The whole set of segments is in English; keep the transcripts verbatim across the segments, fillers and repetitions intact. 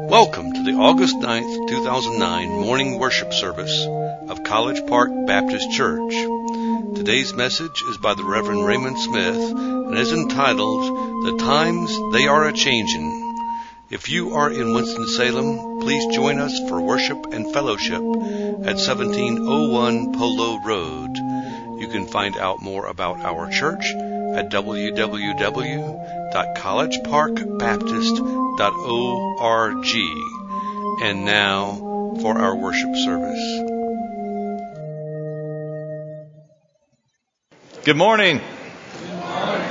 Welcome to the August ninth, two thousand nine morning worship service of College Park Baptist Church. Today's message is by the Reverend Raymond Smith and is entitled, The Times They Are A-Changin'. If you are in Winston-Salem, please join us for worship and fellowship at seventeen oh one Polo Road. You can find out more about our church at w w w dot college park baptist dot org. And now for our worship service. Good morning. Good morning.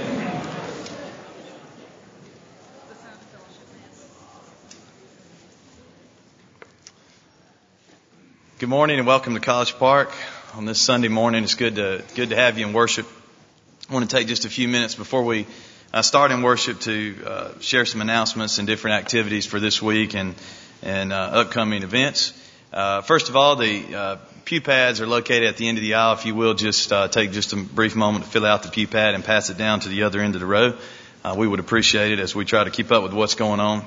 Good morning and welcome to College Park on this Sunday morning. It's good to good to have you in worship. I want to take just a few minutes before we uh, start in worship to uh, share some announcements and different activities for this week and and uh, upcoming events. Uh, first of all, the uh, pew pads are located at the end of the aisle. If you will, just uh, take just a brief moment to fill out the pew pad and pass it down to the other end of the row. Uh, we would appreciate it as we try to keep up with what's going on.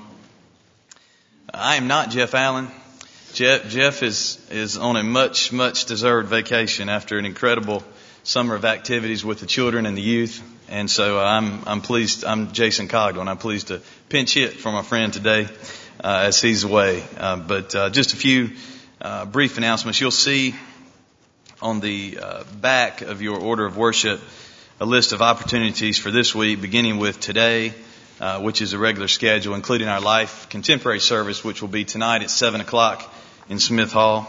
I am not Jeff Allen. Jeff, Jeff is, is on a much, much deserved vacation after an incredible summer of activities with the children and the youth. And so I'm, I'm pleased, I'm Jason Cogdon. I'm pleased to pinch hit for my friend today, uh, as he's away. Uh, but, uh, just a few, uh, brief announcements. You'll see on the, uh, back of your order of worship a list of opportunities for this week, beginning with today, uh, which is a regular schedule, including our Life Contemporary service, which will be tonight at seven o'clock. In Smith Hall.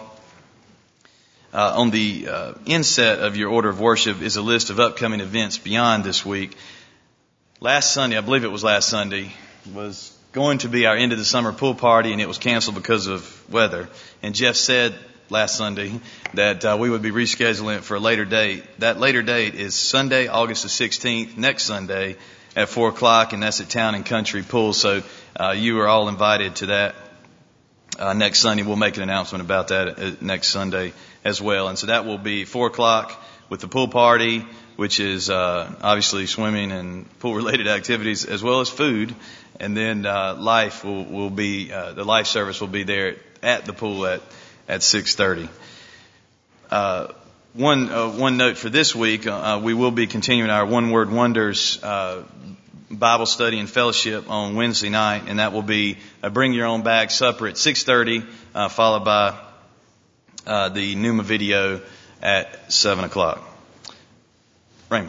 Uh, on the uh, inset of your order of worship is a list of upcoming events beyond this week. Last Sunday, I believe it was last Sunday, was going to be our end of the summer pool party, and it was canceled because of weather. And Jeff said last Sunday that uh, we would be rescheduling it for a later date. That later date is Sunday, August the sixteenth, next Sunday at four o'clock, and that's at Town and Country Pool. So uh, you are all invited to that. Uh, next Sunday, we'll make an announcement about that uh, next Sunday as well. And so that will be four o'clock with the pool party, which is uh, obviously swimming and pool-related activities as well as food. And then uh, life will, will be, uh, the life service will be there at the pool at, at six thirty. Uh, one, uh, one note for this week, uh, we will be continuing our One Word Wonders uh Bible study and fellowship on Wednesday night, and that will be a bring your own bag supper at six thirty, uh, followed by uh, the Pneuma video at seven o'clock. Raymond.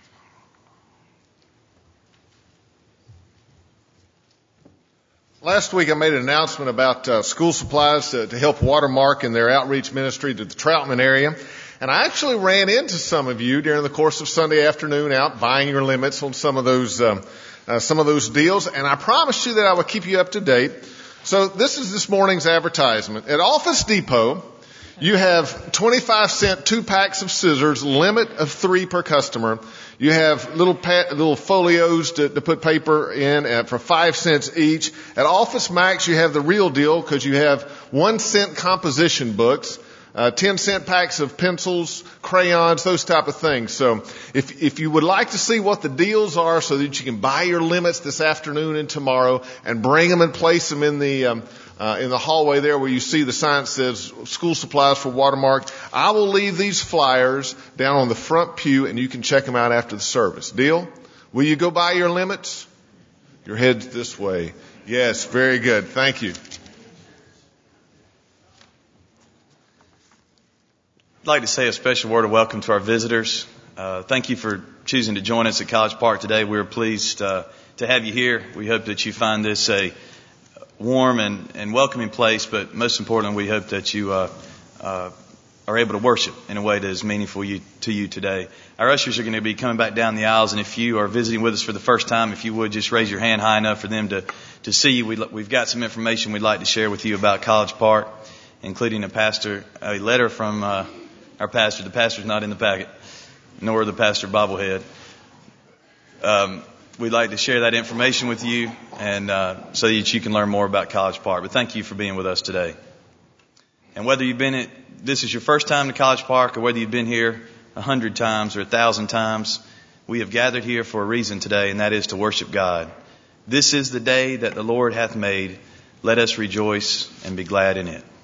Last week I made an announcement about uh, school supplies to, to help Watermark in their outreach ministry to the Troutman area. And I actually ran into some of you during the course of Sunday afternoon out buying your limits on some of those, um, uh, some of those deals. And I promised you that I would keep you up to date. So this is this morning's advertisement. At Office Depot, you have twenty-five cent two packs of scissors, limit of three per customer. You have little pa- little folios to, to put paper in at, for five cents each. At Office Max, you have the real deal because you have one cent composition books. Uh, ten cent packs of pencils, crayons, those type of things. So if, if you would like to see what the deals are so that you can buy your limits this afternoon and tomorrow and bring them and place them in the, um, uh, in the hallway there where you see the sign that says school supplies for Watermark, I will leave these flyers down on the front pew and you can check them out after the service. Deal? Will you go buy your limits? Your head's this way. Yes, very good. Thank you. I'd like to say a special word of welcome to our visitors. Uh, thank you for choosing to join us at College Park today. We're pleased uh, to have you here. We hope that you find this a warm and, and welcoming place, but most importantly, we hope that you uh, uh, are able to worship in a way that is meaningful you, to you today. Our ushers are going to be coming back down the aisles, and if you are visiting with us for the first time, if you would just raise your hand high enough for them to, to see you. We'd, we've got some information we'd like to share with you about College Park, including a pastor, a letter from uh, our pastor. The pastor's not in the packet, nor the pastor bobblehead. Um, we'd like to share that information with you, and uh, so that you can learn more about College Park. But thank you for being with us today. And whether you've been at, this is your first time to College Park, or whether you've been here a hundred times or a thousand times, we have gathered here for a reason today, and that is to worship God. This is the day that the Lord hath made. Let us rejoice and be glad in it.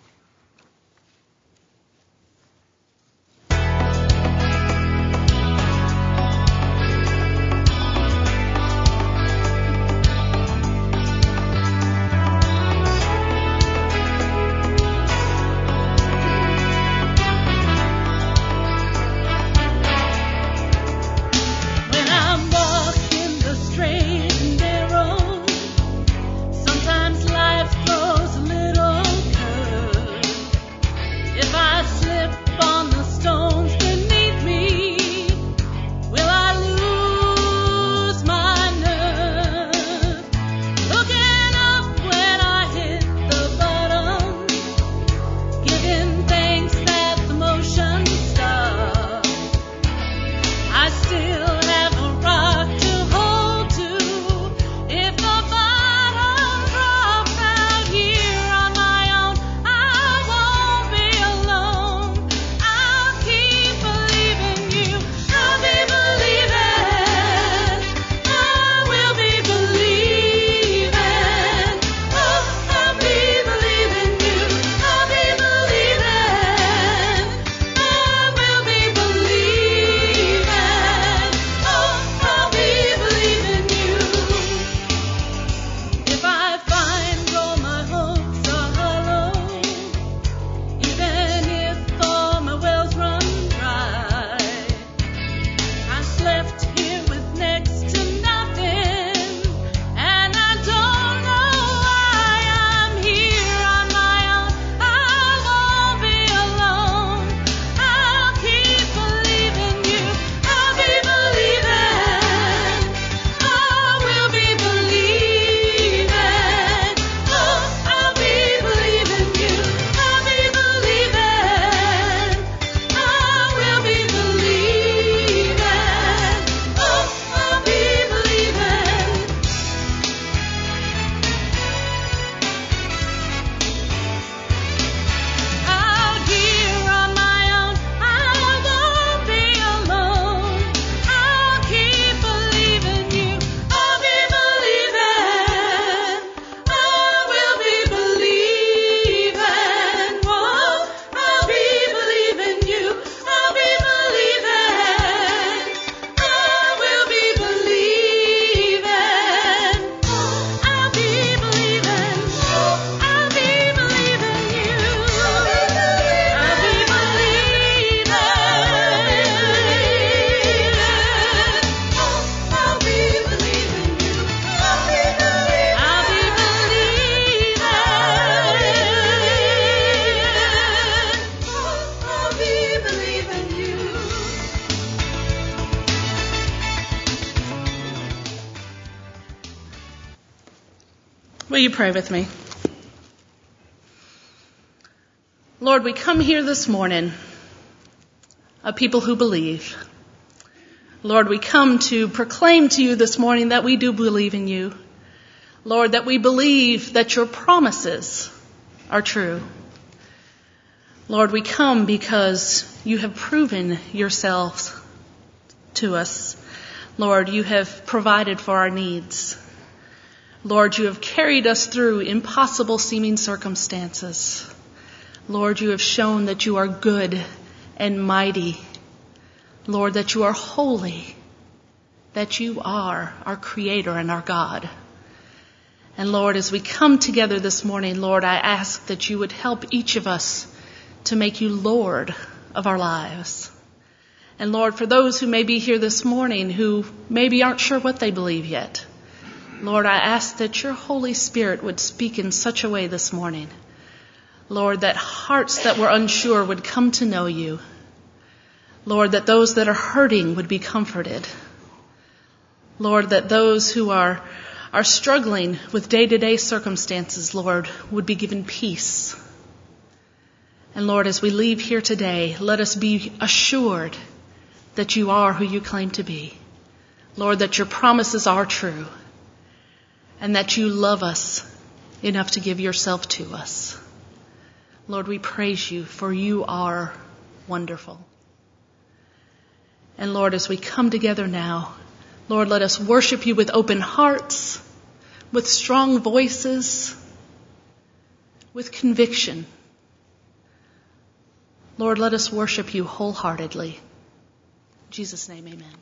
Will you pray with me? Lord, we come here this morning, a people who believe. Lord, we come to proclaim to you this morning that we do believe in you. Lord, that we believe that your promises are true. Lord, we come because you have proven yourselves to us. Lord, you have provided for our needs. Lord, you have carried us through impossible seeming circumstances. Lord, you have shown that you are good and mighty. Lord, that you are holy, that you are our Creator and our God. And Lord, as we come together this morning, Lord, I ask that you would help each of us to make you Lord of our lives. And Lord, for those who may be here this morning who maybe aren't sure what they believe yet, Lord, I ask that your Holy Spirit would speak in such a way this morning. Lord, that hearts that were unsure would come to know you. Lord, that those that are hurting would be comforted. Lord, that those who are, are struggling with day-to-day circumstances, Lord, would be given peace. And Lord, as we leave here today, let us be assured that you are who you claim to be. Lord, that your promises are true. And that you love us enough to give yourself to us. Lord, we praise you, for you are wonderful. And Lord, as we come together now, Lord, let us worship you with open hearts, with strong voices, with conviction. Lord, let us worship you wholeheartedly. In Jesus' name, amen.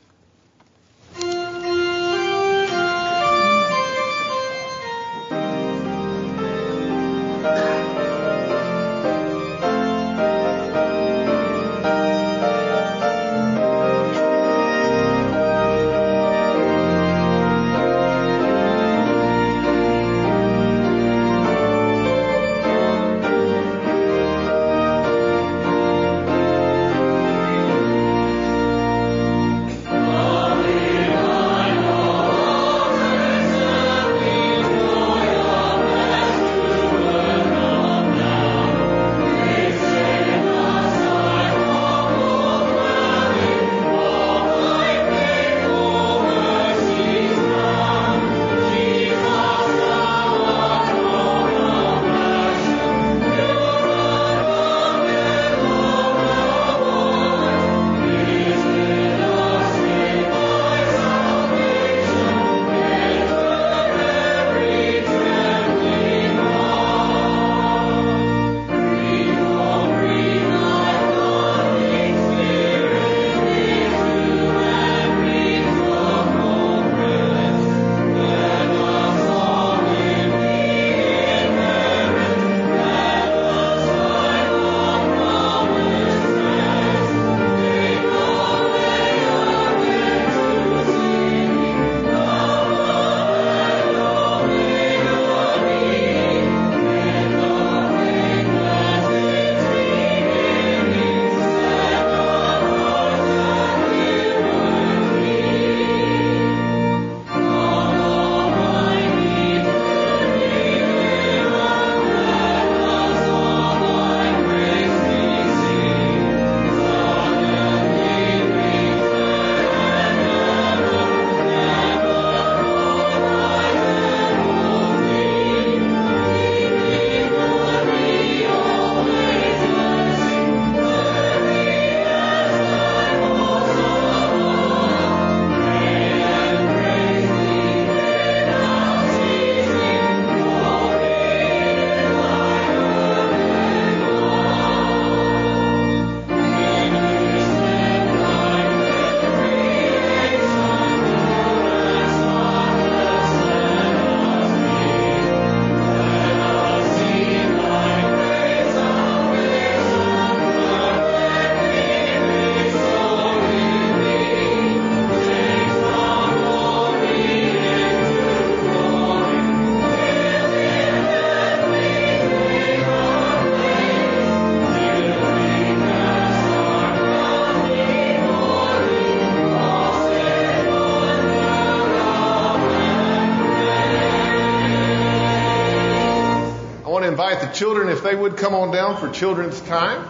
Invite the children, if they would come on down for children's time.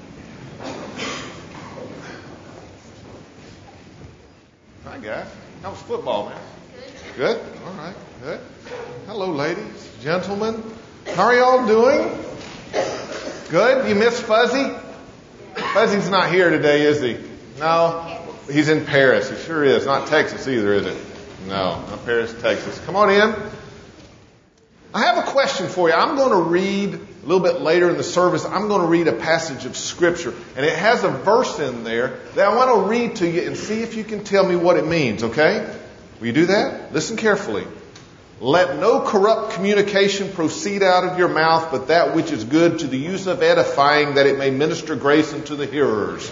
Hi, guys. How was football, man? Good. Good? All right. Good. Hello, ladies, gentlemen. How are y'all doing? Good? You miss Fuzzy? Fuzzy's not here today, is he? No. He's in Paris. He sure is. Not Texas either, is it? No, not Paris, Texas. Come on in. I have a question for you. I'm going to read a little bit later in the service. I'm going to read a passage of Scripture. And it has a verse in there that I want to read to you and see if you can tell me what it means, okay? Will you do that? Listen carefully. Let no corrupt communication proceed out of your mouth, but that which is good to the use of edifying, that it may minister grace unto the hearers.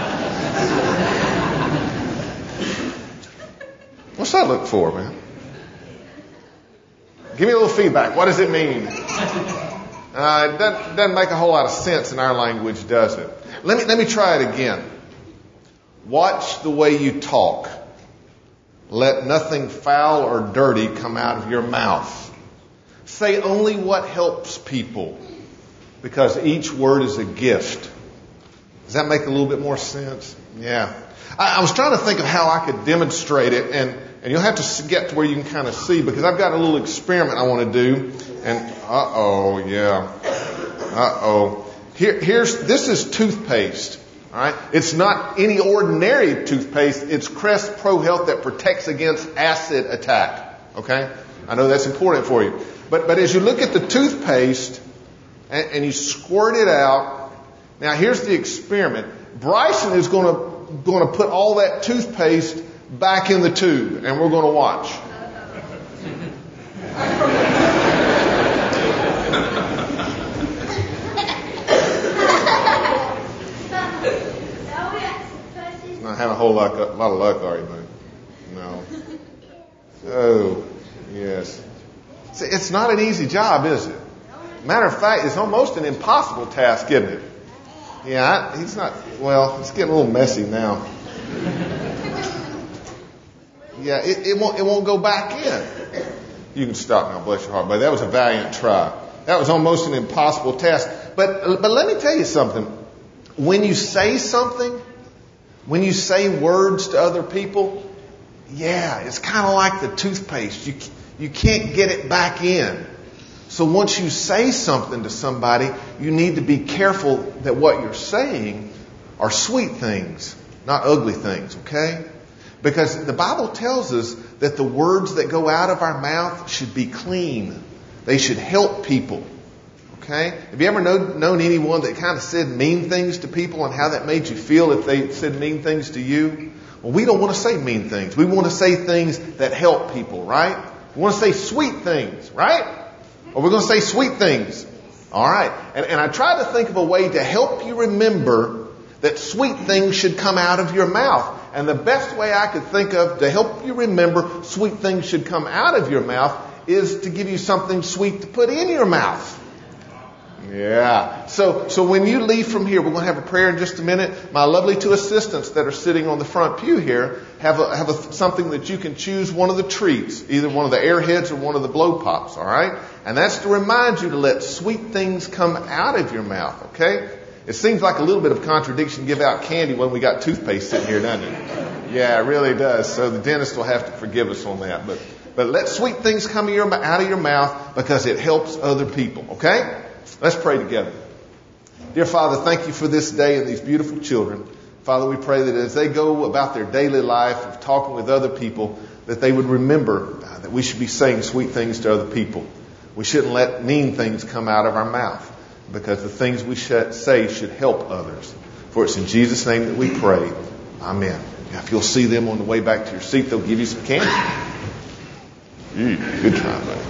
What's that look for, man? Give me a little feedback. What does it mean? Uh, it doesn't, doesn't make a whole lot of sense in our language, does it? Let me, let me try it again. Watch the way you talk. Let nothing foul or dirty come out of your mouth. Say only what helps people, because each word is a gift. Does that make a little bit more sense? Yeah. I, I was trying to think of how I could demonstrate it, and And you'll have to get to where you can kind of see, because I've got a little experiment I want to do. And uh-oh, yeah. Uh-oh. Here, here's, this is toothpaste. All right. It's not any ordinary toothpaste. It's Crest Pro Health that protects against acid attack. Okay. I know that's important for you. But, but as you look at the toothpaste, and, and you squirt it out. Now here's the experiment. Bryson is going to going to put all that toothpaste back in the tube, and we're going to watch. Not having a whole lot, a lot of luck, are you, buddy? No. Oh, yes. See, it's not an easy job, is it? Matter of fact, it's almost an impossible task, isn't it? Yeah, I, he's not, well, it's getting a little messy now. Yeah, it, it won't, it won't go back in. You can stop now, bless your heart, buddy. That was a valiant try. That was almost an impossible task. But, but let me tell you something. When you say something, when you say words to other people, yeah, it's kind of like the toothpaste. You, you can't get it back in. So once you say something to somebody, you need to be careful that what you're saying are sweet things, not ugly things, okay? Because the Bible tells us that the words that go out of our mouth should be clean. They should help people, okay? Have you ever know, known anyone that kind of said mean things to people and how that made you feel if they said mean things to you? Well, we don't want to say mean things. We want to say things that help people, right? We want to say sweet things, right? Or we're going to say sweet things. All right. And, and I tried to think of a way to help you remember that sweet things should come out of your mouth. And the best way I could think of to help you remember sweet things should come out of your mouth is to give you something sweet to put in your mouth. Yeah. So, so when you leave from here, we're going to have a prayer in just a minute. My lovely two assistants that are sitting on the front pew here have a, have a, something that you can choose one of the treats, either one of the airheads or one of the blow pops. All right. And that's to remind you to let sweet things come out of your mouth. Okay. It seems like a little bit of contradiction to give out candy when we got toothpaste sitting here, doesn't it? Yeah, it really does. So the dentist will have to forgive us on that. But, but let sweet things come out of your mouth because it helps other people. Okay. Let's pray together. Dear Father, thank you for this day and these beautiful children. Father, we pray that as they go about their daily life of talking with other people, that they would remember uh, that we should be saying sweet things to other people. We shouldn't let mean things come out of our mouth because the things we should say should help others. For it's in Jesus' name that we pray. Amen. Now, if you'll see them on the way back to your seat, they'll give you some candy. Mm, good try, buddy.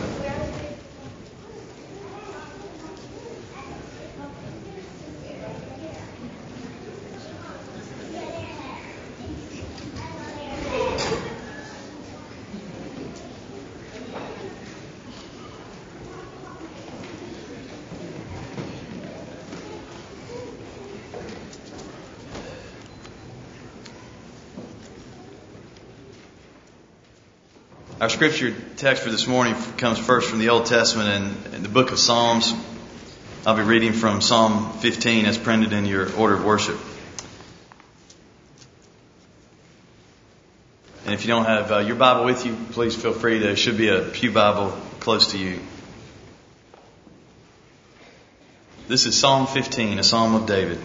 Our scripture text for this morning comes first from the Old Testament and in the book of Psalms. I'll be reading from Psalm fifteen as printed in your order of worship. And if you don't have uh, your Bible with you, please feel free to. There should be a pew Bible close to you. This is Psalm fifteen, a psalm of David.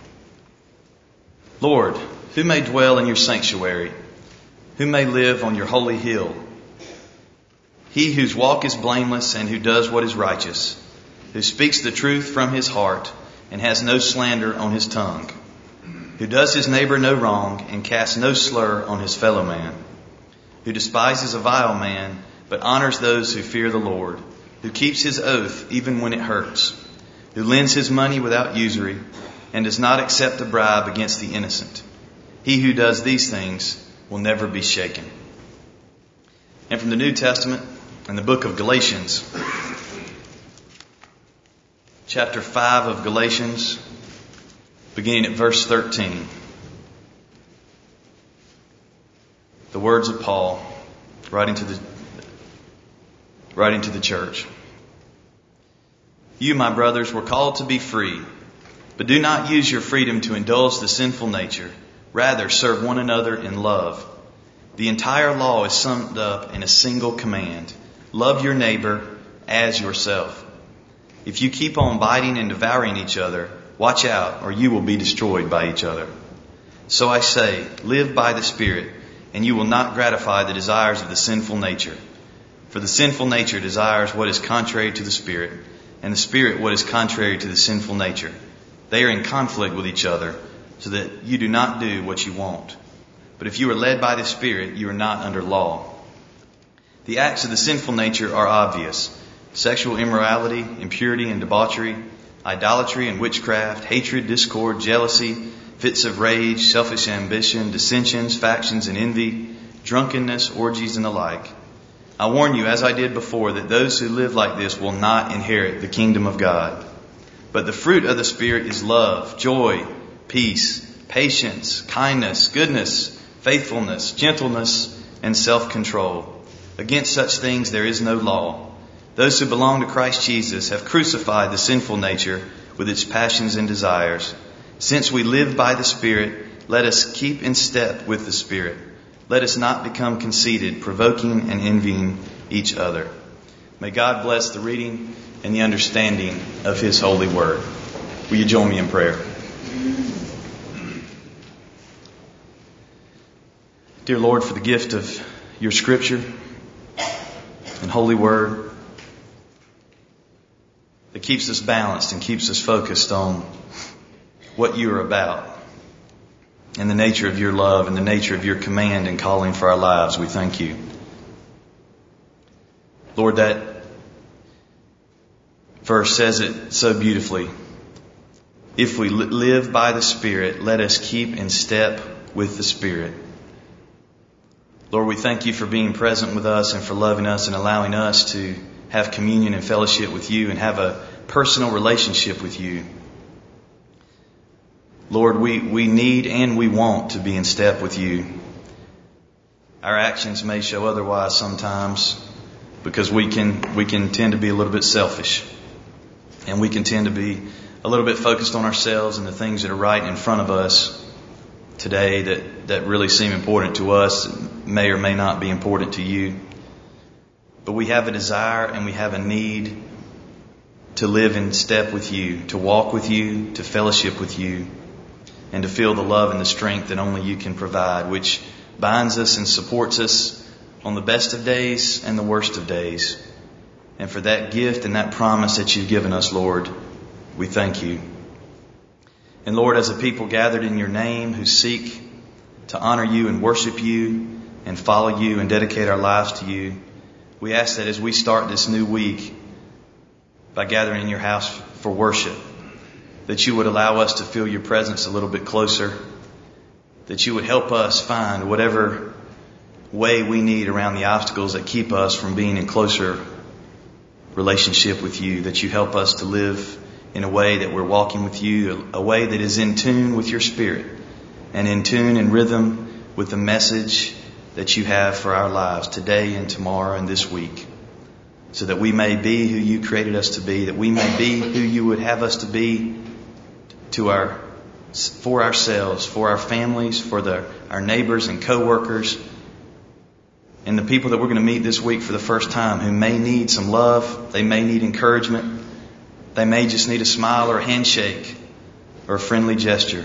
Lord, who may dwell in your sanctuary? Who may live on your holy hill? He whose walk is blameless and who does what is righteous, who speaks the truth from his heart and has no slander on his tongue, who does his neighbor no wrong and casts no slur on his fellow man, who despises a vile man but honors those who fear the Lord, who keeps his oath even when it hurts, who lends his money without usury and does not accept a bribe against the innocent. He who does these things will never be shaken. And from the New Testament, in the book of Galatians, chapter five of Galatians, beginning at verse thirteen. The words of Paul, writing to the, writing to the church. You, my brothers, were called to be free, but do not use your freedom to indulge the sinful nature. Rather, serve one another in love. The entire law is summed up in a single command. Love your neighbor as yourself. If you keep on biting and devouring each other, watch out, or you will be destroyed by each other. So I say, live by the Spirit, and you will not gratify the desires of the sinful nature. For the sinful nature desires what is contrary to the Spirit, and the Spirit what is contrary to the sinful nature. They are in conflict with each other, so that you do not do what you want. But if you are led by the Spirit, you are not under law. The acts of the sinful nature are obvious: sexual immorality, impurity and debauchery, idolatry and witchcraft, hatred, discord, jealousy, fits of rage, selfish ambition, dissensions, factions and envy, drunkenness, orgies and the like. I warn you, as I did before, that those who live like this will not inherit the kingdom of God. But the fruit of the Spirit is love, joy, peace, patience, kindness, goodness, faithfulness, gentleness, and self-control. Against such things there is no law. Those who belong to Christ Jesus have crucified the sinful nature with its passions and desires. Since we live by the Spirit, let us keep in step with the Spirit. Let us not become conceited, provoking and envying each other. May God bless the reading and the understanding of His holy word. Will you join me in prayer? Dear Lord, for the gift of your Scripture and holy word that keeps us balanced and keeps us focused on what you are about and the nature of your love and the nature of your command and calling for our lives, we thank you. Lord, that verse says it so beautifully. If we live by the Spirit, let us keep in step with the Spirit. Lord, we thank you for being present with us and for loving us and allowing us to have communion and fellowship with you and have a personal relationship with you. Lord, we, we need and we want to be in step with you. Our actions may show otherwise sometimes because we can we can tend to be a little bit selfish. And we can tend to be a little bit focused on ourselves and the things that are right in front of us today that, that really seem important to us, may or may not be important to you. But we have a desire and we have a need to live in step with you, to walk with you, to fellowship with you, and to feel the love and the strength that only you can provide, which binds us and supports us on the best of days and the worst of days. And for that gift and that promise that you've given us, Lord, we thank you. And Lord, as a people gathered in your name who seek to honor you and worship you and follow you and dedicate our lives to you, we ask that as we start this new week by gathering in your house for worship, that you would allow us to feel your presence a little bit closer, that you would help us find whatever way we need around the obstacles that keep us from being in closer relationship with you, that you help us to live in a way that we're walking with you, a way that is in tune with your Spirit and in tune and rhythm with the message that you have for our lives today and tomorrow and this week, so that we may be who you created us to be, that we may be who you would have us to be to our, for ourselves, for our families, for the, our neighbors and co-workers, and the people that we're going to meet this week for the first time who may need some love, they may need encouragement, they may just need a smile or a handshake or a friendly gesture.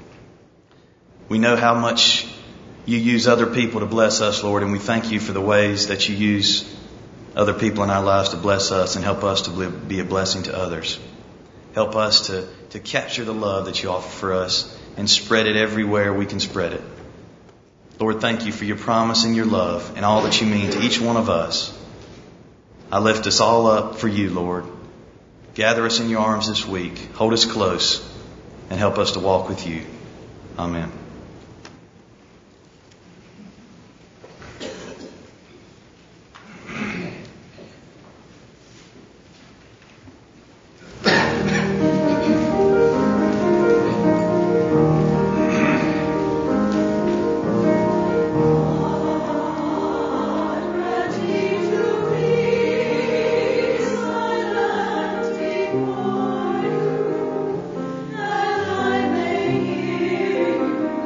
We know how much you use other people to bless us, Lord, and we thank you for the ways that you use other people in our lives to bless us and help us to be a blessing to others. Help us to, to capture the love that you offer for us and spread it everywhere we can spread it. Lord, thank you for your promise and your love and all that you mean to each one of us. I lift us all up for you, Lord. Gather us in your arms this week. Hold us close and help us to walk with you. Amen. I may hear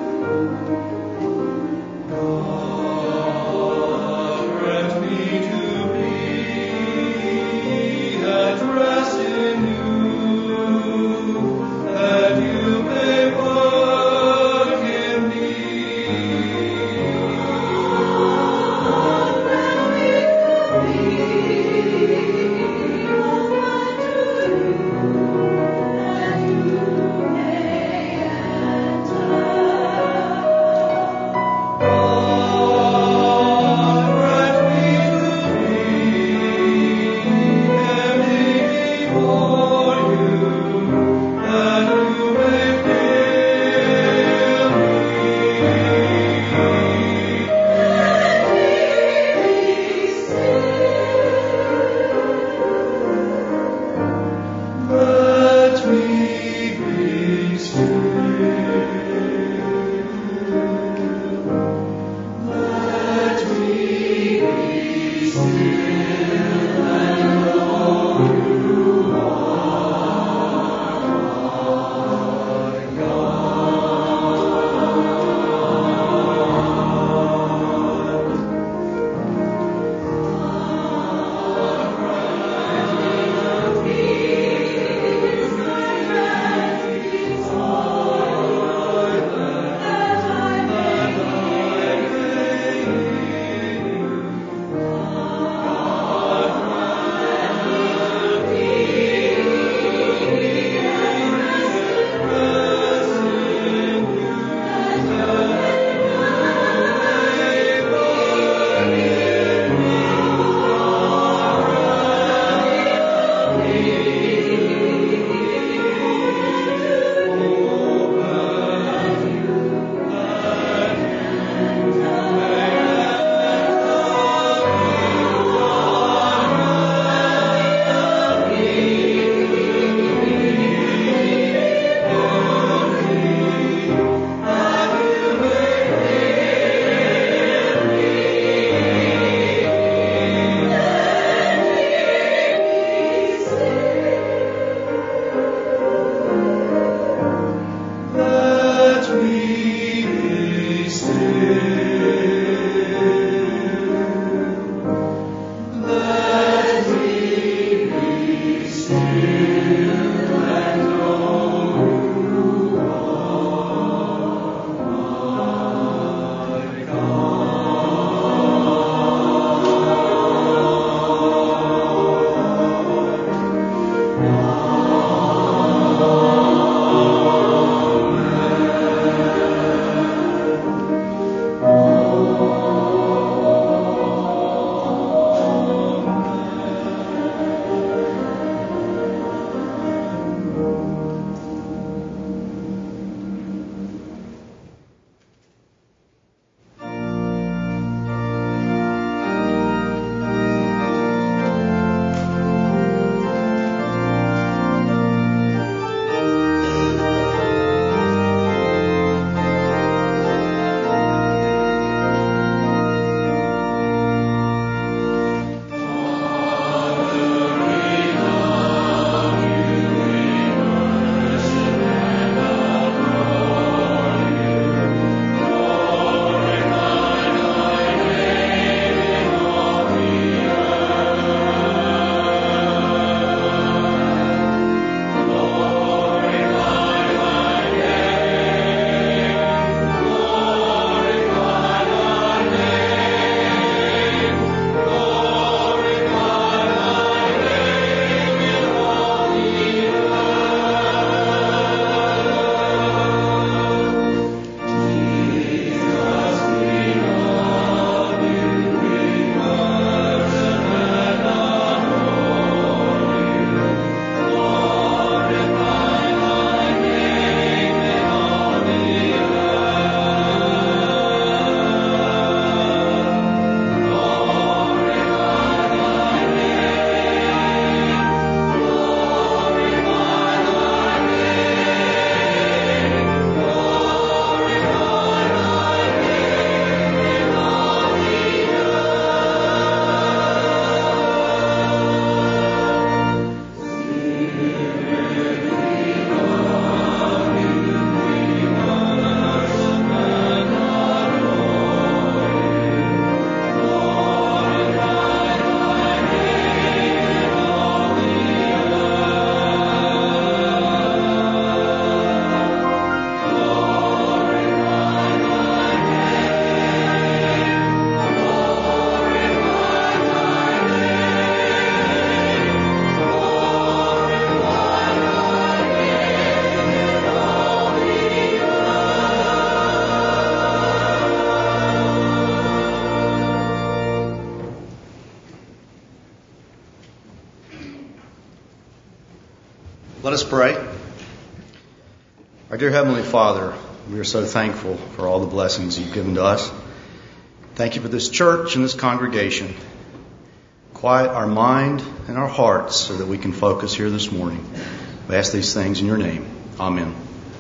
Let us pray. Our dear Heavenly Father, we are so thankful for all the blessings you've given to us. Thank you for this church and this congregation. Quiet our mind and our hearts so that we can focus here this morning. We ask these things in your name. Amen.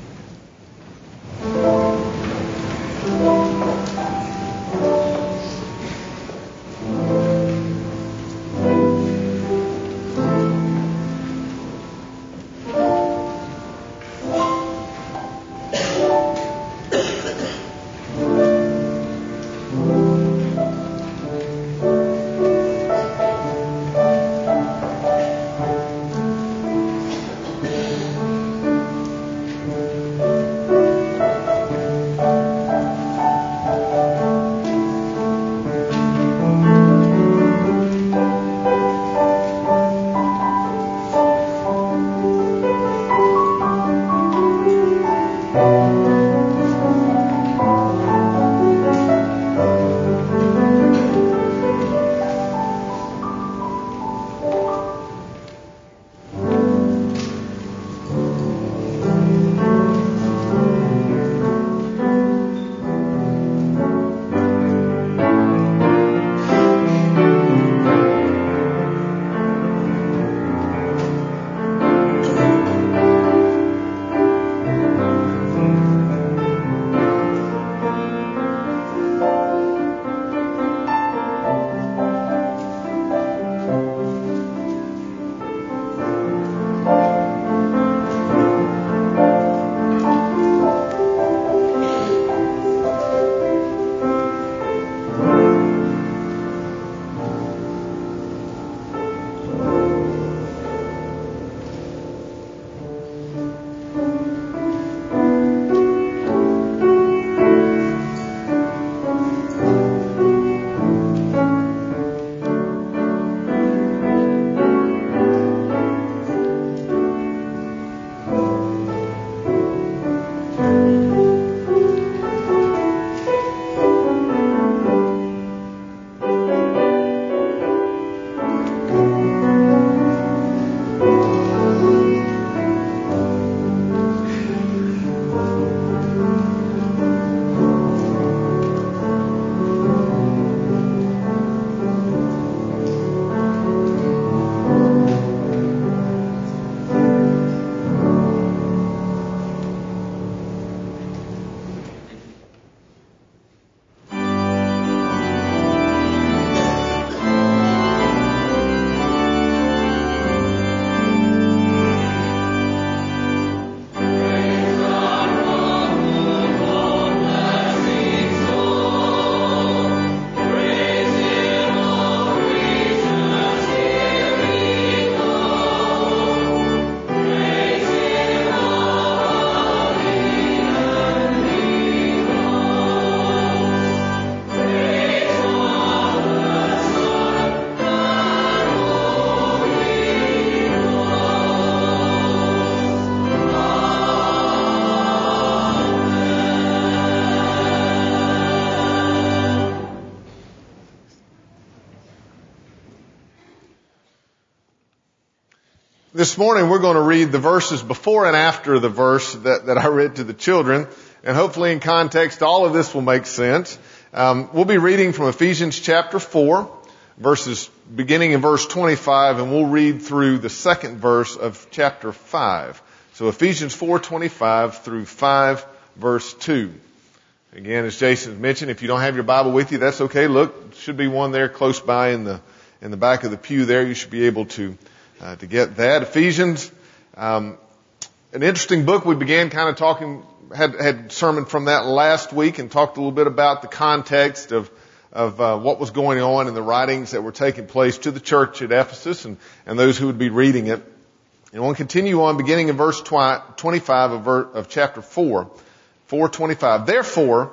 This morning we're going to read the verses before and after the verse that, that I read to the children, and hopefully in context all of this will make sense. Um, we'll be reading from Ephesians chapter four, verses beginning in verse twenty-five, and we'll read through the second verse of chapter five. So Ephesians four twenty-five through five verse two. Again, as Jason mentioned, if you don't have your Bible with you, that's okay. Look, should be one there close by in the in the back of the pew there. You should be able to uh, to get that. Ephesians, um, an interesting book. We began kind of talking, had had sermon from that last week, and talked a little bit about the context of of uh, what was going on in the writings that were taking place to the church at Ephesus and and those who would be reading it. And we'll continue on, beginning in verse twenty-five of, ver- of chapter four, four twenty-five. Therefore,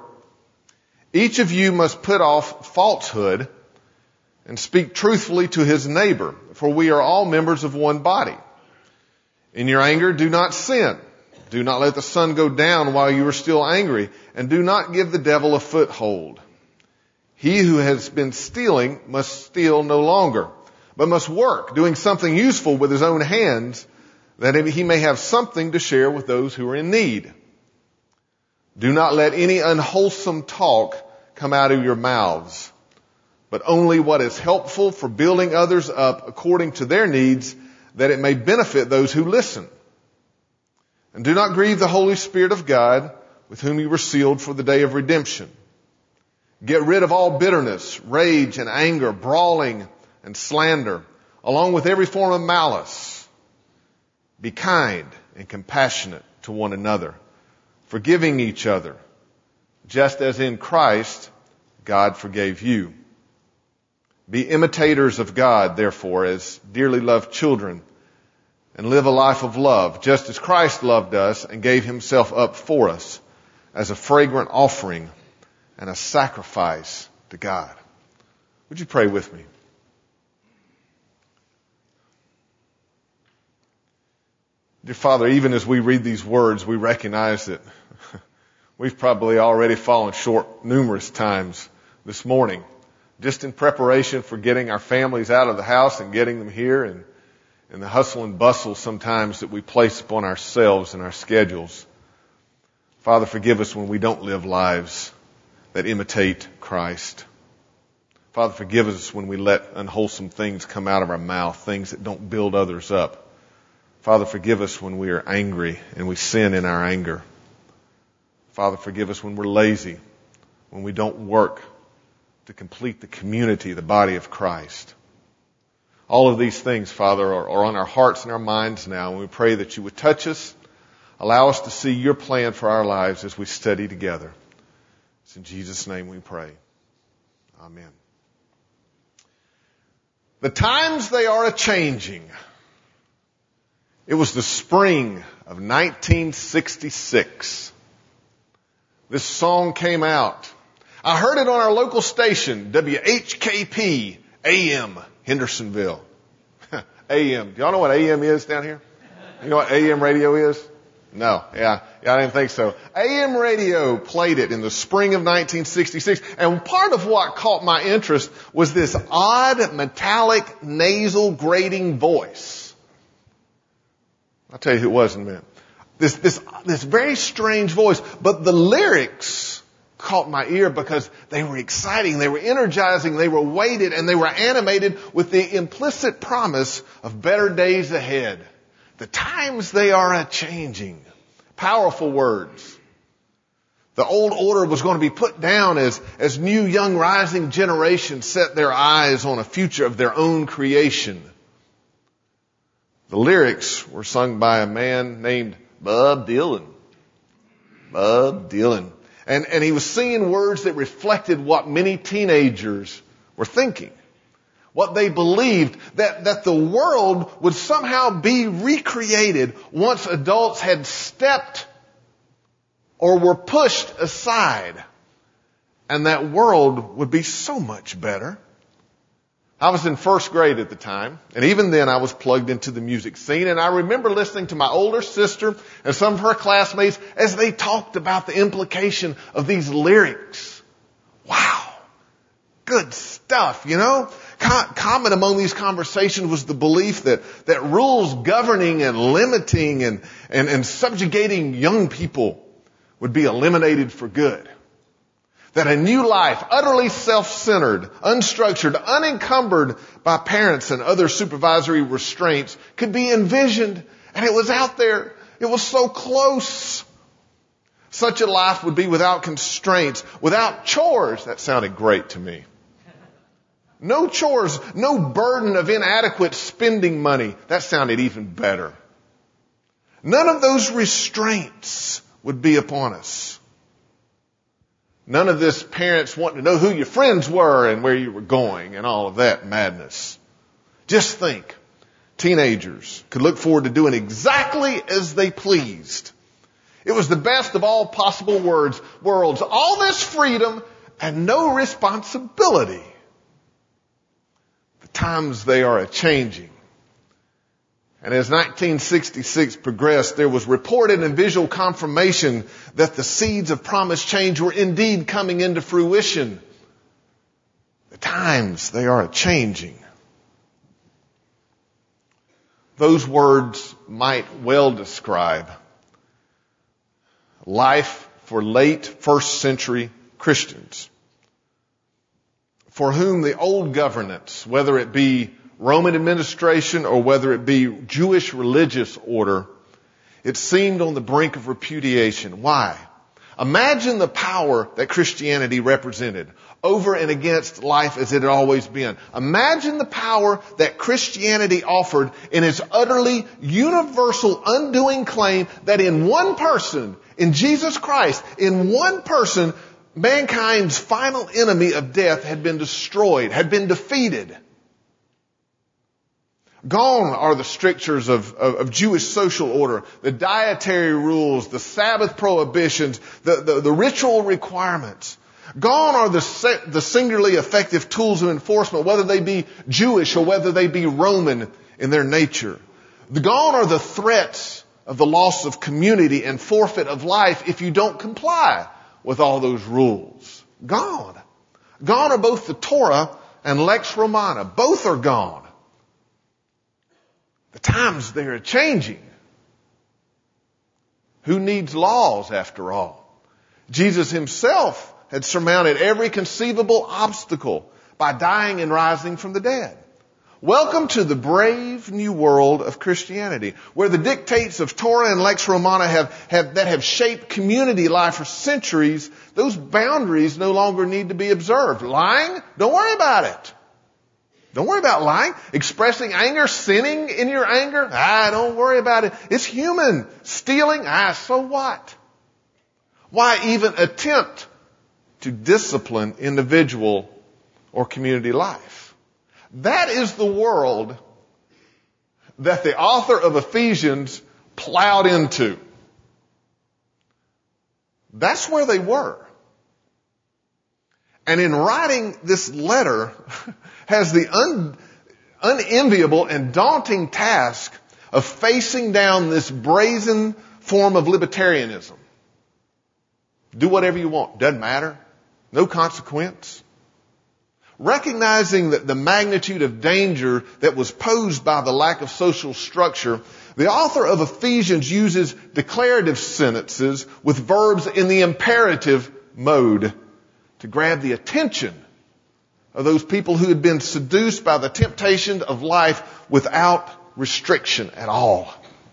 each of you must put off falsehood and speak truthfully to his neighbor, for we are all members of one body. In your anger, do not sin. Do not let the sun go down while you are still angry, and do not give the devil a foothold. He who has been stealing must steal no longer, but must work, doing something useful with his own hands, that he may have something to share with those who are in need. Do not let any unwholesome talk come out of your mouths, but only what is helpful for building others up according to their needs, that it may benefit those who listen. And do not grieve the Holy Spirit of God, with whom you were sealed for the day of redemption. Get rid of all bitterness, rage and anger, brawling and slander, along with every form of malice. Be kind and compassionate to one another, forgiving each other, just as in Christ God forgave you. Be imitators of God, therefore, as dearly loved children, and live a life of love, just as Christ loved us and gave himself up for us as a fragrant offering and a sacrifice to God. Would you pray with me? Dear Father, even as we read these words, we recognize that we've probably already fallen short numerous times this morning, just in preparation for getting our families out of the house and getting them here, and, and the hustle and bustle sometimes that we place upon ourselves and our schedules. Father, forgive us when we don't live lives that imitate Christ. Father, forgive us when we let unwholesome things come out of our mouth, things that don't build others up. Father, forgive us when we are angry and we sin in our anger. Father, forgive us when we're lazy, when we don't work to complete the community, the body of Christ. All of these things, Father, are, are on our hearts and our minds now, and we pray that you would touch us, allow us to see your plan for our lives as we study together. It's in Jesus' name we pray. Amen. The times they are a-changing. It was the spring of nineteen sixty-six. This song came out. I heard it on our local station, W H K P A M, Hendersonville. A M. Do y'all know what A M is down here? You know what A M radio is? No. Yeah. Yeah, I didn't think so. A M radio played it in the spring of nineteen sixty-six. And part of what caught my interest was this odd, metallic, nasal, grating voice. I'll tell you who it was in a minute. This, this, this very strange voice. But the lyrics caught my ear because they were exciting, they were energizing, they were weighted, and they were animated with the implicit promise of better days ahead. The times they are a-changing. Powerful words. The old order was going to be put down as, as new young rising generations set their eyes on a future of their own creation. The lyrics were sung by a man named Bob Dylan. Bob Dylan. And, and he was singing words that reflected what many teenagers were thinking. What they believed, that, that the world would somehow be recreated once adults had stepped or were pushed aside. And that world would be so much better. I was in first grade at the time, and even then I was plugged into the music scene, and I remember listening to my older sister and some of her classmates as they talked about the implication of these lyrics. Wow. Good stuff, you know? Common among these conversations was the belief that, that rules governing and limiting and, and, and subjugating young people would be eliminated for good. That a new life, utterly self-centered, unstructured, unencumbered by parents and other supervisory restraints, could be envisioned, and it was out there. It was so close. Such a life would be without constraints, without chores. That sounded great to me. No chores, no burden of inadequate spending money. That sounded even better. None of those restraints would be upon us. None of this parents wanting to know who your friends were and where you were going and all of that madness. Just think, teenagers could look forward to doing exactly as they pleased. It was the best of all possible words, worlds, all this freedom and no responsibility. The times they are a-changing. And as nineteen sixty-six progressed, there was reported and visual confirmation that the seeds of promised change were indeed coming into fruition. The times, they are a-changing. those words might well describe life for late first century Christians, for whom the old governance, whether it be Roman administration or whether it be Jewish religious order, it seemed on the brink of repudiation. Why? Imagine the power that Christianity represented over and against life as it had always been. Imagine the power that Christianity offered in its utterly universal undoing claim that in one person, in Jesus Christ, in one person, mankind's final enemy of death had been destroyed, had been defeated. Gone are the strictures of, of, of Jewish social order, the dietary rules, the Sabbath prohibitions, the, the, the ritual requirements. Gone are the, the singularly effective tools of enforcement, whether they be Jewish or whether they be Roman in their nature. Gone are the threats of the loss of community and forfeit of life if you don't comply with all those rules. Gone. Gone are both the Torah and Lex Romana. Both are gone. The times they are changing. Who needs laws after all? Jesus himself had surmounted every conceivable obstacle by dying and rising from the dead. Welcome to the brave new world of Christianity, where the dictates of Torah and Lex Romana have, have, that have shaped community life for centuries, those boundaries no longer need to be observed. Lying? Don't worry about it. Don't worry about lying. Expressing anger, sinning in your anger? Ah, don't worry about it. It's human. Stealing? Ah, so what? Why even attempt to discipline individual or community life? That is the world that the author of Ephesians plowed into. That's where they were. And in writing this letter, has the un, unenviable and daunting task of facing down this brazen form of libertarianism. Do whatever you want. Doesn't matter. No consequence. Recognizing that the magnitude of danger that was posed by the lack of social structure, the author of Ephesians uses declarative sentences with verbs in the imperative mode to grab the attention of those people who had been seduced by the temptation of life without restriction at all.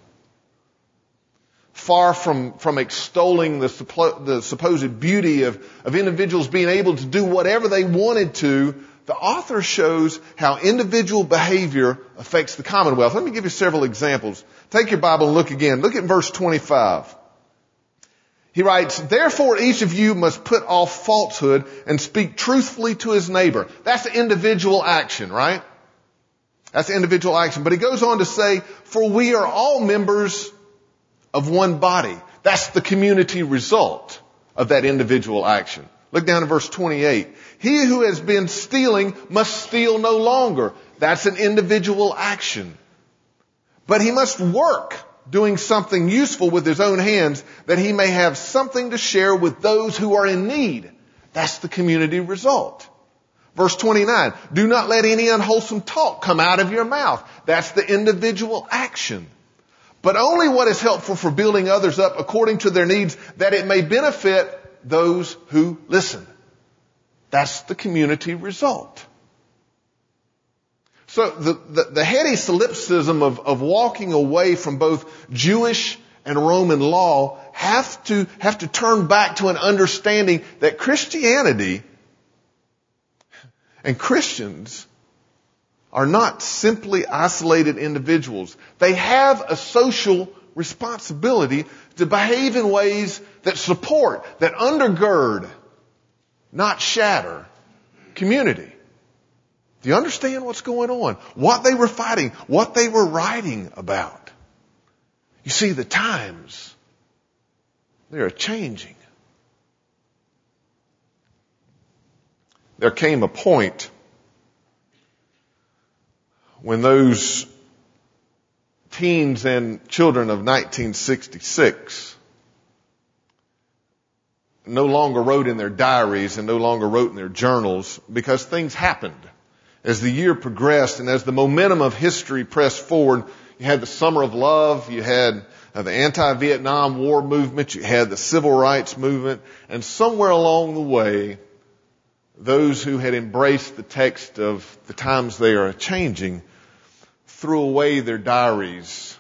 Far from, from extolling the, suppo- the supposed beauty of, of individuals being able to do whatever they wanted to, the author shows how individual behavior affects the commonwealth. Let me give you several examples. Take your Bible and look again. Look at verse twenty-five. He writes, therefore each of you must put off falsehood and speak truthfully to his neighbor. That's individual action, right? That's individual action. But he goes on to say, for we are all members of one body. That's the community result of that individual action. Look down at verse twenty-eight. He who has been stealing must steal no longer. That's an individual action. But he must work, doing something useful with his own hands, that he may have something to share with those who are in need. That's the community result. Verse twenty-nine, do not let any unwholesome talk come out of your mouth. That's the individual action. But only what is helpful for building others up according to their needs, that it may benefit those who listen. That's the community result. So the, the, the heady solipsism of, of walking away from both Jewish and Roman law have to, have to turn back to an understanding that Christianity and Christians are not simply isolated individuals. They have a social responsibility to behave in ways that support, that undergird, not shatter community. Do you understand what's going on? What they were fighting, what they were writing about. You see, the times, they are changing. There came a point when those teens and children of nineteen sixty-six no longer wrote in their diaries and no longer wrote in their journals, because things happened. As the year progressed and as the momentum of history pressed forward, you had the Summer of Love, you had uh, the anti-Vietnam War movement, you had the Civil Rights movement, and somewhere along the way, those who had embraced the text of the times they are changing threw away their diaries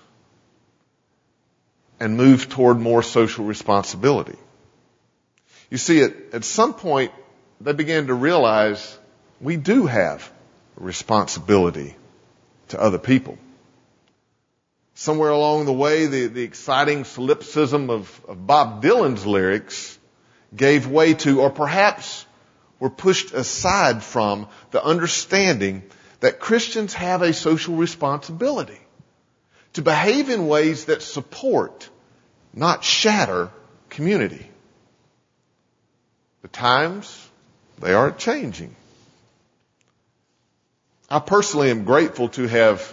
and moved toward more social responsibility. You see, at, at some point, they began to realize we do have a responsibility to other people. Somewhere along the way, the, the exciting solipsism of, of Bob Dylan's lyrics gave way to, or perhaps were pushed aside from, the understanding that Christians have a social responsibility to behave in ways that support, not shatter, community. The times, they are changing. I personally am grateful to have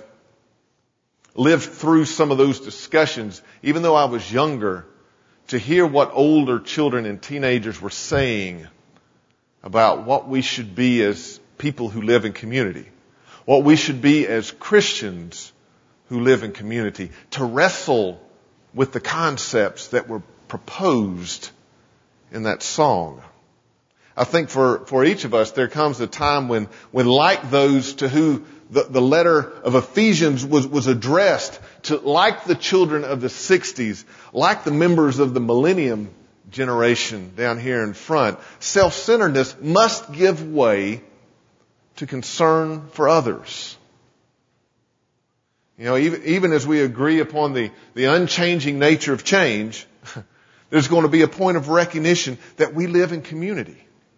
lived through some of those discussions, even though I was younger, to hear what older children and teenagers were saying about what we should be as people who live in community, what we should be as Christians who live in community, to wrestle with the concepts that were proposed in that song. I think for, for each of us, there comes a time when, when like those to who the, the letter of Ephesians was, was addressed, to like the children of the sixties, like the members of the millennium generation down here in front, self-centeredness must give way to concern for others. You know, even, even as we agree upon the, the unchanging nature of change, there's going to be a point of recognition that we live in community.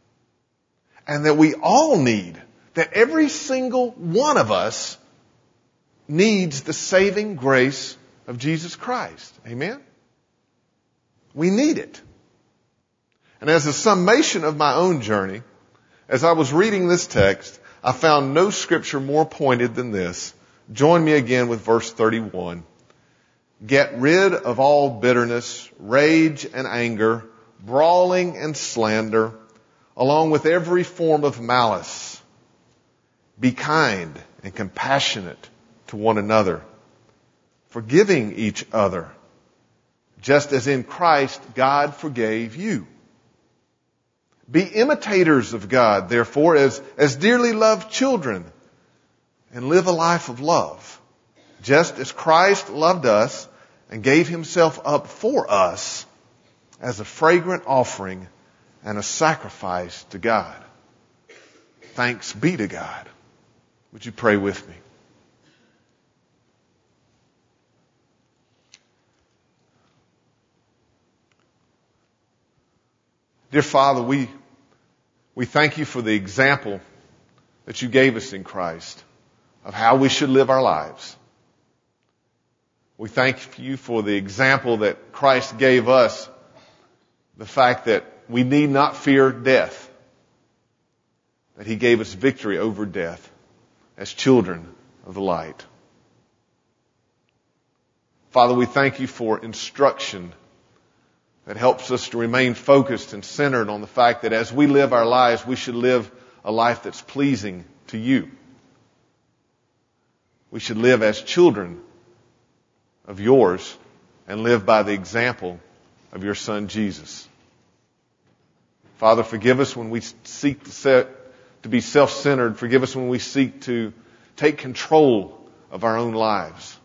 And that we all need, that every single one of us needs the saving grace of Jesus Christ. Amen? We need it. And as a summation of my own journey, as I was reading this text, I found no scripture more pointed than this. Join me again with verse thirty-one. Get rid of all bitterness, rage and anger, brawling and slander, along with every form of malice. Be kind and compassionate to one another, forgiving each other, just as in Christ God forgave you. Be imitators of God, therefore, as, as dearly loved children, and live a life of love, just as Christ loved us and gave himself up for us as a fragrant offering and a sacrifice to God. Thanks be to God. Would you pray with me? Dear Father, we, we thank you for the example that you gave us in Christ of how we should live our lives. We thank you for the example that Christ gave us, the fact that we need not fear death, that he gave us victory over death as children of the light. Father, we thank you for instruction that helps us to remain focused and centered on the fact that as we live our lives, we should live a life that's pleasing to you. We should live as children of yours and live by the example of your Son, Jesus. Father, forgive us when we seek to, set, to be self-centered. Forgive us when we seek to take control of our own lives.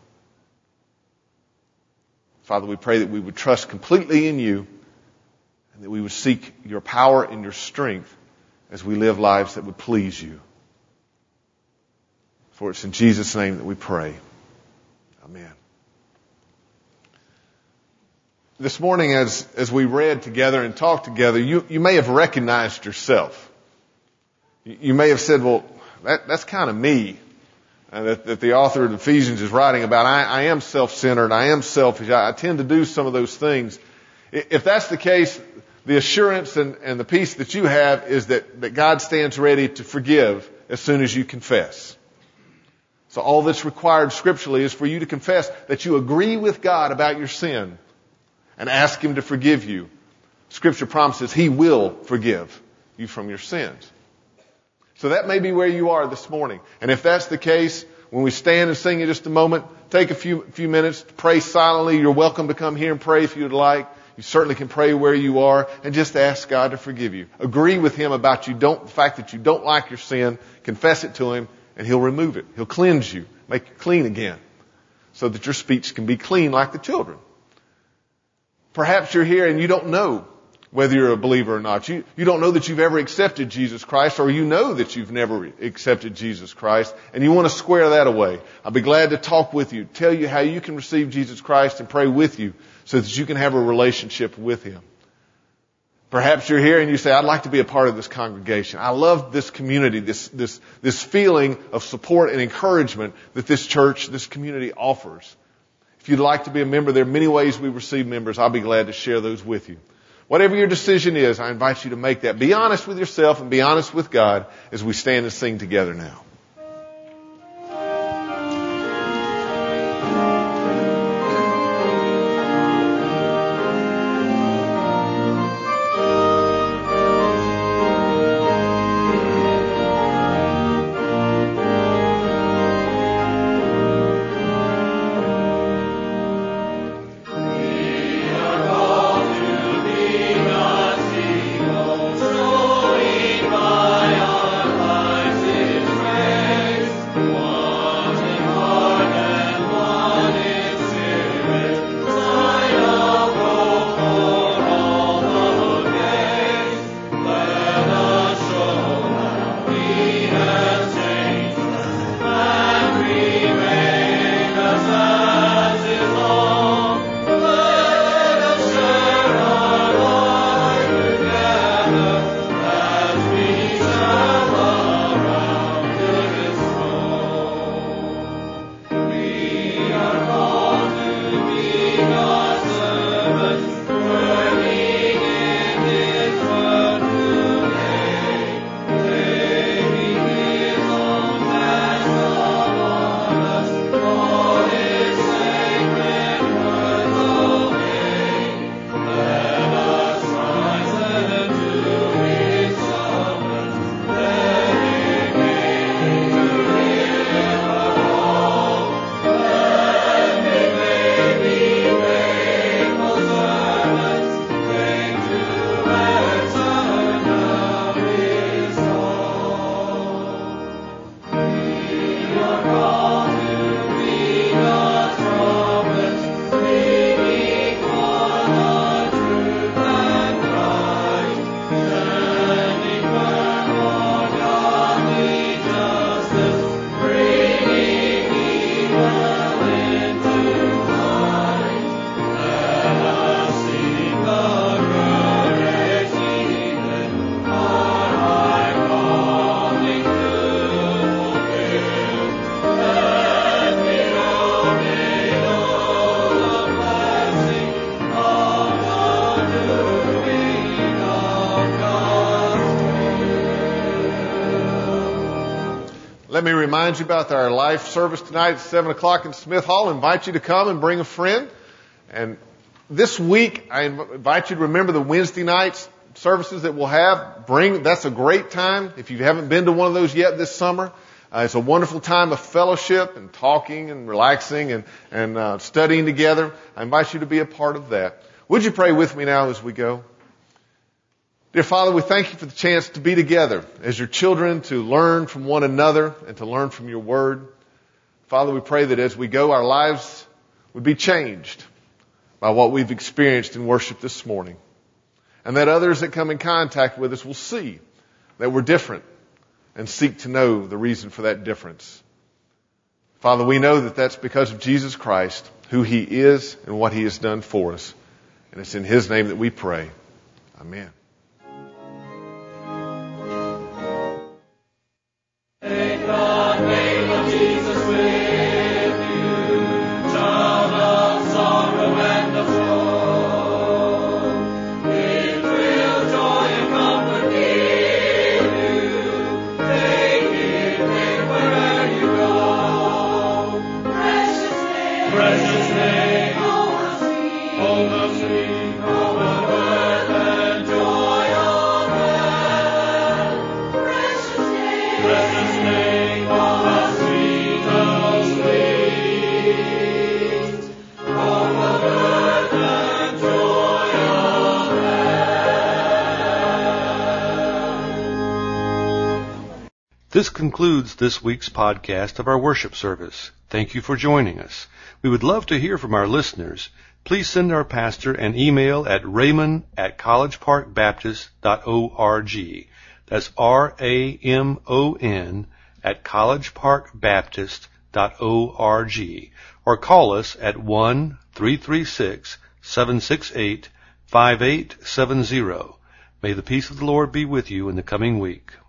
Father, we pray that we would trust completely in you and that we would seek your power and your strength as we live lives that would please you. For it's in Jesus' name that we pray. Amen. This morning, as, as we read together and talked together, you, you may have recognized yourself. You, you may have said, well, that, that's kind of me. Uh, that, that the author of Ephesians is writing about. I, I am self-centered. I am selfish. I, I tend to do some of those things. If that's the case, the assurance and, and the peace that you have is that, that God stands ready to forgive as soon as you confess. So all that's required scripturally is for you to confess that you agree with God about your sin and ask him to forgive you. Scripture promises he will forgive you from your sins. So that may be where you are this morning. And if that's the case, when we stand and sing in just a moment, take a few few minutes to pray silently. You're welcome to come here and pray if you'd like. You certainly can pray where you are and just ask God to forgive you. Agree with Him about you don't, the fact that you don't like your sin. Confess it to Him and He'll remove it. He'll cleanse you, make you clean again so that your speech can be clean like the children. Perhaps you're here and you don't know whether you're a believer or not. You, you don't know that you've ever accepted Jesus Christ, or you know that you've never accepted Jesus Christ, and you want to square that away. I'll be glad to talk with you, tell you how you can receive Jesus Christ and pray with you so that you can have a relationship with Him. Perhaps you're here and you say, I'd like to be a part of this congregation. I love this community, this, this, this feeling of support and encouragement that this church, this community offers. If you'd like to be a member, there are many ways we receive members. I'll be glad to share those with you. Whatever your decision is, I invite you to make that. Be honest with yourself and be honest with God as we stand and sing together now. Let me remind you about our life service tonight at seven o'clock in Smith Hall. I invite you to come and bring a friend. And this week, I invite you to remember the Wednesday nights services that we'll have. Bring, that's a great time. If you haven't been to one of those yet this summer, uh, it's a wonderful time of fellowship and talking and relaxing and, and uh, studying together. I invite you to be a part of that. Would you pray with me now as we go? Dear Father, we thank you for the chance to be together as your children, to learn from one another and to learn from your word. Father, we pray that as we go, our lives would be changed by what we've experienced in worship this morning. And that others that come in contact with us will see that we're different and seek to know the reason for that difference. Father, we know that that's because of Jesus Christ, who He is and what He has done for us. And it's in His name that we pray. Amen. Precious name, oh, how sweet, oh. This concludes this week's podcast of our worship service. Thank you for joining us. We would love to hear from our listeners. Please send our pastor an email at raymond at collegeparkbaptist.org. That's R A M O N at collegeparkbaptist.org. Or call us at one three three six, seven six eight, five eight seven zero. May the peace of the Lord be with you in the coming week.